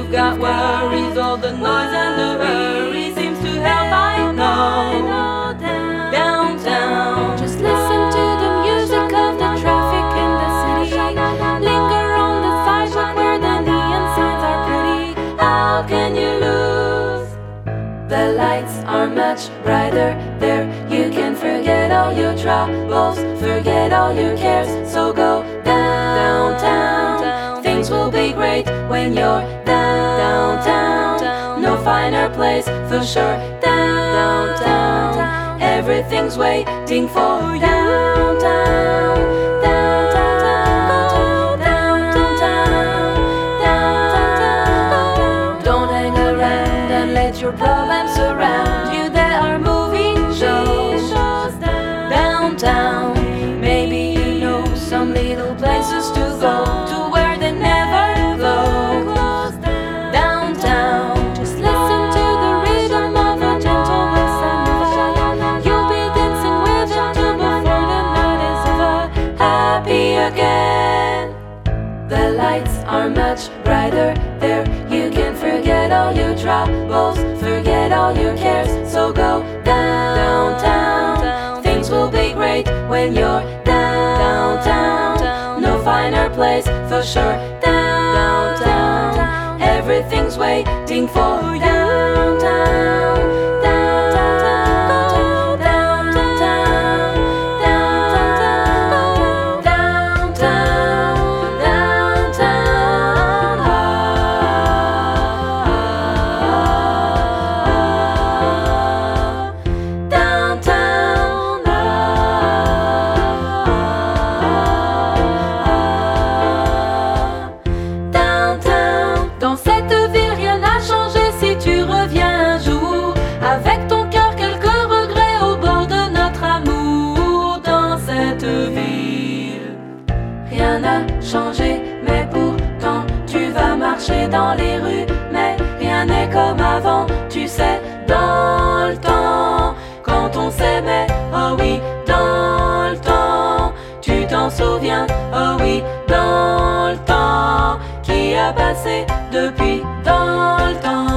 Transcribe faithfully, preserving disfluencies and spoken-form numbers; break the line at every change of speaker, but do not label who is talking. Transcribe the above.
you've got worries, all the noise and the hurry seems to help, I know. Downtown,
just listen to the music of the traffic in the city. Linger on the sidewalk where the neon signs are pretty.
How can you lose?
The lights are much brighter there. You can forget all your troubles, forget all your cares. So go downtown. Things will be great when you're downtown. No finer place for sure. Downtown, everything's waiting for you. Downtown, downtown, downtown, downtown. Don't hang around and let your problems surround you. There are movie shows downtown. Maybe you know some little places to go to where they never close. Downtown, just listen to the rhythm of a gentle samba. You'll be dancing with them till before the night is over. Happy again. The lights are much brighter there. You can forget all your troubles, forget all your cares. So go downtown. Things will be great when you're downtown. No finer place for sure. Downtown, everything's waiting for you. Downtown, downtown, downtown, downtown, downtown, downtown. Downtown, downtown. Dans cette ville, rien n'a changé si tu reviens un jour. Avec ton cœur, quelques regrets au bord de notre amour. Dans cette ville, rien n'a changé, mais pourtant tu vas marcher dans les rues. Mais rien n'est comme avant, tu sais, dans le temps, quand on s'aimait, oh oui, dans le temps, tu t'en souviens, oh oui, dans le temps, qui a passé depuis dans le temps.